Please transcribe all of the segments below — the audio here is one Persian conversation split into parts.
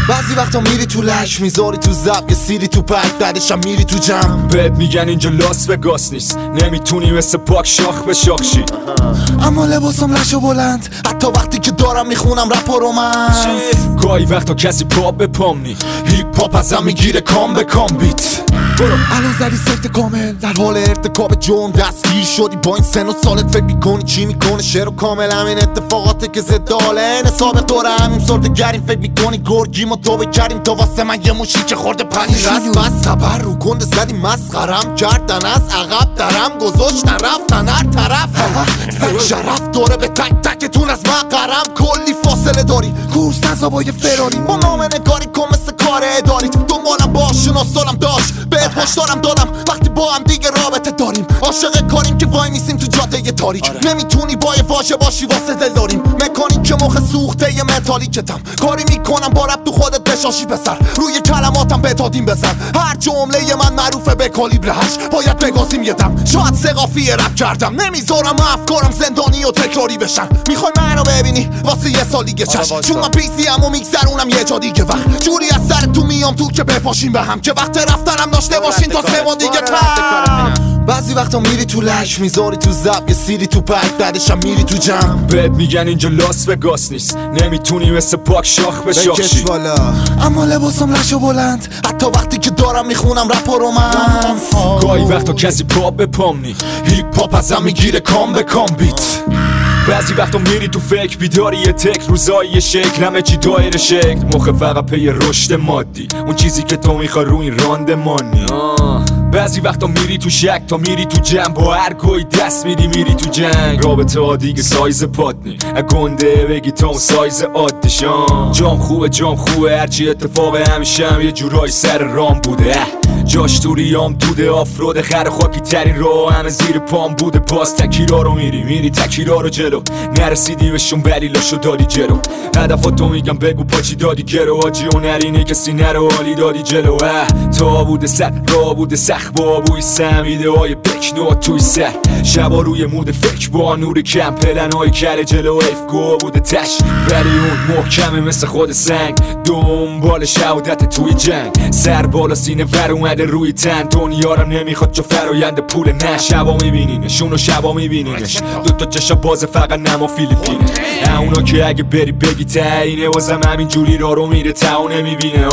بعضی وقتا میری تو لش میذاری تو زب یه سیری تو پک بعدشم میری تو جمع بهت میگن اینجا لاس وگاس نیست نمیتونی مثل پاک شاخ به شاخ شی اما لباسم لش و بلند حتی وقتی که دارم میخونم رپ و رومنس گاهی وقتا کسی پا به پام نی هیپ هاپ ازم میگیره کام به کام بیت برو الان زدی سفت کامل در حال ارتکاب جرم دستگیر شدی با این سن و سالت فکر میکنی چی میکنه شعر و کامل همین اتفاقاته که زد حاله سابق دوره همین سردگریم فکر میکنی گرگیم و توبه کردیم تا واسه من یه موشی که خورده پنیر رست بس خبر رو گنده زدی مسخرم کردن از عقب درم گذاشتن رفتن هر طرف سگ شرف دوره به تک تکتون از مقرم کلی فاصله داری کورس نزا با یه فراری با نامه نگاری کن مثل کار اداریت دنبالم باش شناسالم داشت بهت هشدارم دادم وقتی با هم دیگه رابطه داریم عاشق کاریم که وای میسیم تو جاده یه تاریک نمیتونی با یه واژه باشی واسه دل داریم مکانیک که مخ سوخته یه متالیکتم کاری میکنم با رب تو خودت بشاشی پسر روی کلماتم بتادیم بزن هر جمله من معروفه به کالیبر 8 باید بگازیم یه دم شاید سقافی رپ کردم نمیذارم افکارم زندانی و تکراری بشن میخوای منو ببینی واسه یه سال دیگه چشم چون من پیسی ام و میگذرونم یه جا دیگه وقت جوری از سر تو میام تو که بپاشیم به هم که وقت رفتنم داشته باشین تا 3 ماه دیگه تم بعضی وقتا میری تو لش میذاری تو زب یه سیری تو پک بعدشم میری تو جمع بهت میگن اینجا لاس وگاس نیست نمیتونی مثل پاک شاخ به شاخ شی اما لباسم لش و بلند حتی وقتی که دارم میخونم رپ و رومنس گاهی وقتا کسی پا به پام نی هیپ هاپ ازم میگیره کام به کام بیت بعضی وقتا میری تو فکر بیداری یه تک روزایی یه شکل همه چی دایر شکل مخ فقط پی رشد مادی اون چیزی که تو میخوای رو این راندمانی بعضی وقتا میری تو شک تا میری تو جمع با هر گوی دست میری تو جنگ رابطه ها دیگه سایز پاتنی گنده بگی تا اون سایز عادشان جام خوبه هرچی اتفاق همیشه هم یه جورایی سر رام بوده جاش تو ریام دوده آفرود خر خاکی ترین راه همه زیر پام بوده باز تکیرا رو میری تکیرا رو جلو نرسیدی بهشون بلیلاشو دادی جلو هدفاتو میگم بگو پاچی دادی گرو آجی و نرینه کسی نرو حالی دادی جلو تا بوده سر را بوده سخت با بوی سمیده های بکنو توی سر شبا روی مود فکر با نور کم پلن های کره جلو افگو بوده تش ولی اون محکمه مثل خود سنگ دنبال شهادت توی جنگ سر بالا سینه ور اومده روی تن دنیارم نمیخواد چو فرایند پول نه شبا میبینینش اونو شبا میبینینش دوتا چشا باز فقط نما فیلیپینه اونا که اگه بری بگی تاینه واسم همین جوری رو میره تا نمیبینه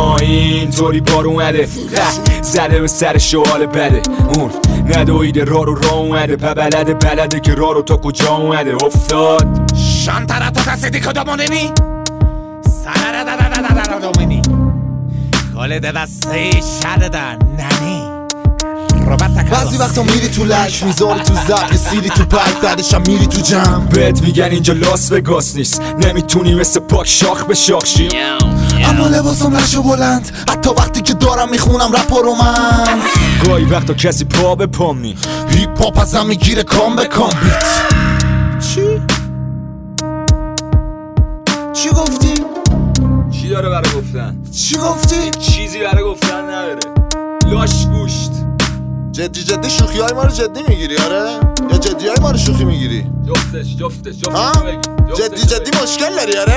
اینطوری بار اومده زده به سر شوال بده اون ندویده را اومده بلده که رو تا کجا اومده افتاد شانتارا تو کسی دیگه دامونینی سرا دومینی کاله دسته شده در ننی بعضی وقتا میری تو لش میذاری تو زب یه سیری تو پک بعدشم میری تو جمع بهت میگن اینجا لاس وگاس نیست نمیتونی مثل پاک شاخ به شاخ شی اما لباسم لش و بلند حتی وقتی که دارم میخونم رپ و رومنس گاهی وقتا کسی پا به پام نی هیپ هاپ ازم میگیره کام به کام بیت چی گفتی؟ چی داره برای گفتن؟ چی گفتی؟ چیزی برای گفتن نداره لاش گوشت جدی شوخی های ما رو جدی میگیری آره؟ یا جدی های ما رو شوخی میگیری؟ جفتش جدی مشکل داری آره؟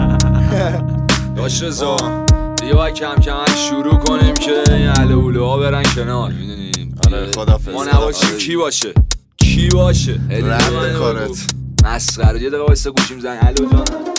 داش رضا دیگه باید کم شروع کنیم که این اهل اوله ها برن کنار میدونین آره خدافظ ما نباشیم کی باشه رد کارت مسخره یه دقیقه واسه گوشیم زنگ الو جانم